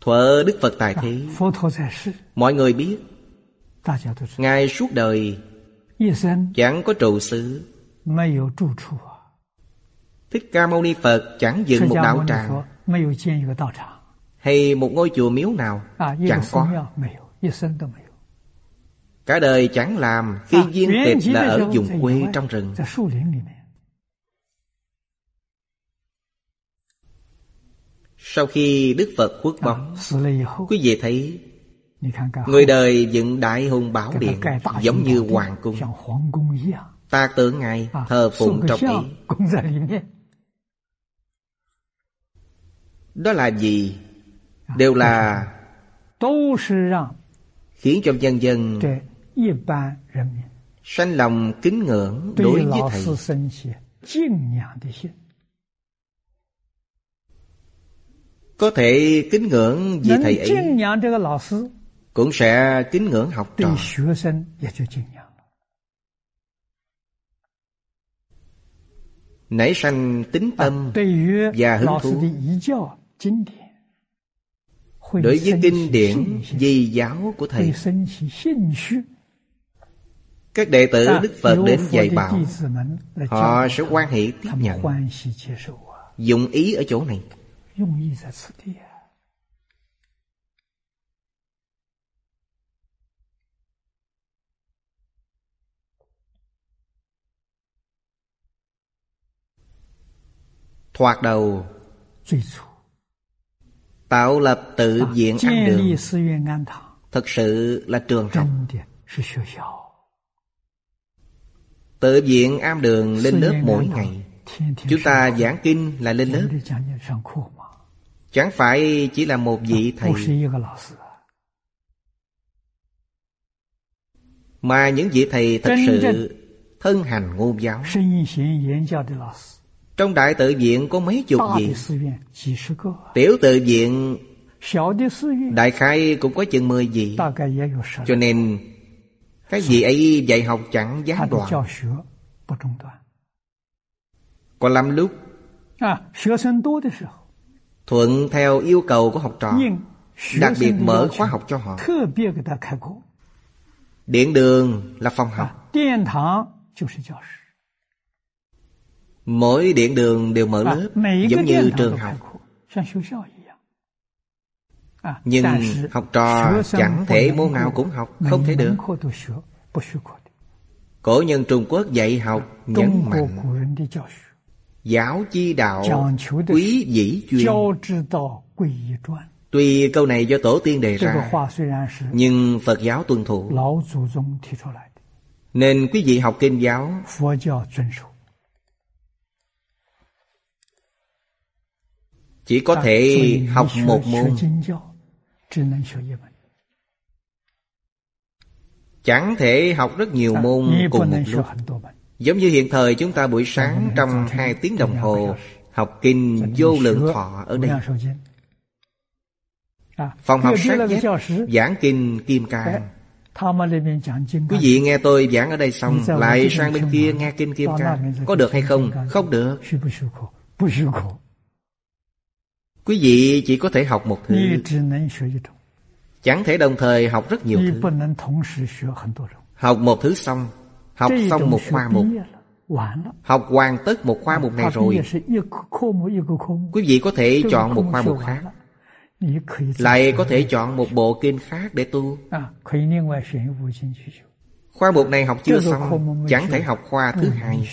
Thuở Đức Phật tại thế, mọi người biết Ngài suốt đời chẳng có trụ xứ. Thích Ca Mâu Ni Phật chẳng dựng một đạo tràng hay một ngôi chùa miếu nào, chẳng có. Cả đời chẳng làm, khi viên tịch là ở vùng quê trong rừng. Sau khi Đức Phật khuất bóng, quý vị thấy người đời dựng Đại Hùng Bảo Điện giống như hoàng cung. Tạc tượng Ngài, thờ phụng trong ấy. Đó là gì? Đều là khiến cho nhân dân sanh lòng kính ngưỡng đối với Thầy. Có thể kính ngưỡng vì Thầy ấy, cũng sẽ kính ngưỡng học trò. Nảy sanh tính tâm và hứng thú đối với kinh điển di giáo của Thầy. Các đệ tử Đức Phật đến dạy bảo, họ sẽ hoan hỷ tiếp nhận. Dụng ý ở chỗ này. Thoạt đầu tạo lập tự viện Am Đường, thật sự là trường học. Tự viện Am Đường lên lớp mỗi ngày. Chúng ta giảng kinh là lên lớp, chẳng phải chỉ là một vị thầy, mà những vị thầy thật sự thân hành ngôn giáo. Trong đại tự viện có mấy chục vị, tiểu tự viện đại khái cũng có chừng 10 vị. Cho nên các vị ấy dạy học chẳng gián đoạn. Có lắm lúc thuận theo yêu cầu của học trò, đặc biệt mở khóa học cho họ. Điện đường là phòng học, mỗi điện đường đều mở lớp, giống như trường học. Nhưng học trò chẳng thể môn nào cũng học, không thể được. Cổ nhân Trung Quốc dạy học nhấn mạnh giáo chi đạo, quý dĩ chuyên. Tuy câu này do tổ tiên đề ra, nhưng Phật giáo tuân thủ, nên quý vị học kinh giáo chỉ có thể học một môn, chẳng thể học rất nhiều môn cùng một lúc. Giống như hiện thời chúng ta buổi sáng trong 2 tiếng đồng hồ học kinh Vô Lượng Thọ ở đây. Phòng học Sát Giác giảng kinh Kim Cang. Quý vị nghe tôi giảng ở đây xong lại sang bên kia nghe kinh Kim Cang, có được hay không? Không được. Quý vị chỉ có thể học một thứ, chẳng thể đồng thời học rất nhiều thứ. Học một thứ xong, học xong một khoa mục, học hoàn tất một khoa mục này rồi, quý vị có thể chọn một khoa mục khác, lại có thể chọn một bộ kinh khác để tu. Khoa mục này học chưa xong, chẳng thể học khoa thứ hai.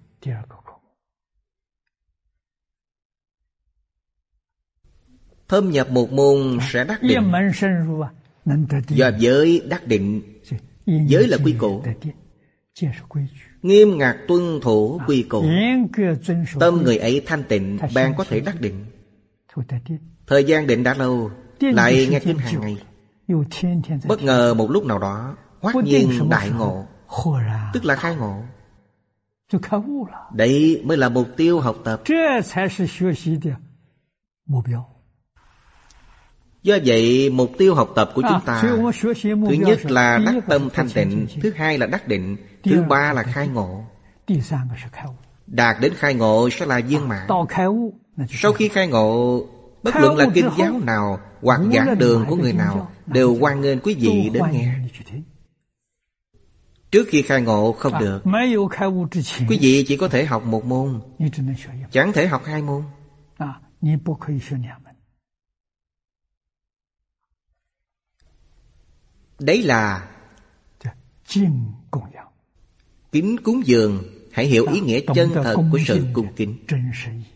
Thâm nhập một môn sẽ đắc định. Do giới đắc định. Giới là quy củ, nghiêm ngặt tuân thủ quy củ. Tâm người ấy thanh tịnh, bạn có thể đắc định. Thời gian định đã lâu, lại nghe kinh hàng ngày, bất ngờ một lúc nào đó hoát nhiên đại ngộ, tức là khai ngộ. Đấy mới là mục tiêu học tập. Do vậy mục tiêu học tập của chúng ta, thứ nhất là đắc tâm thanh tịnh, thứ hai là đắc định, thứ ba là khai ngộ. Đạt đến khai ngộ sẽ là viên mãn. Sau khi khai ngộ Bất luận là kinh giáo nào hoặc giảng đường của người nào đều hoan nghênh quý vị đến nghe. Trước khi khai ngộ không được. Quý vị chỉ có thể học một môn, chẳng thể học hai môn. Đấy là kính cúng dường. Hãy hiểu ý nghĩa chân thật của sự cung kính.